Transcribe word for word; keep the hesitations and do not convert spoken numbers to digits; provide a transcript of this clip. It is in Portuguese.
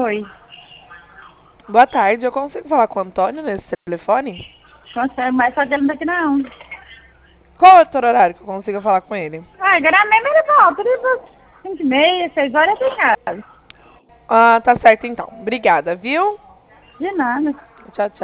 Oi. Boa tarde, eu consigo falar com o Antônio nesse telefone? Consegue, mas só que ele não tá aqui não. Qual é o outro horário que eu consigo falar com ele? Ah, agora mesmo ele volta. Ele volta cinco e meia, seis horas eu tô em casa. Ah, tá certo então. Obrigada, viu? De nada. Tchau, tchau.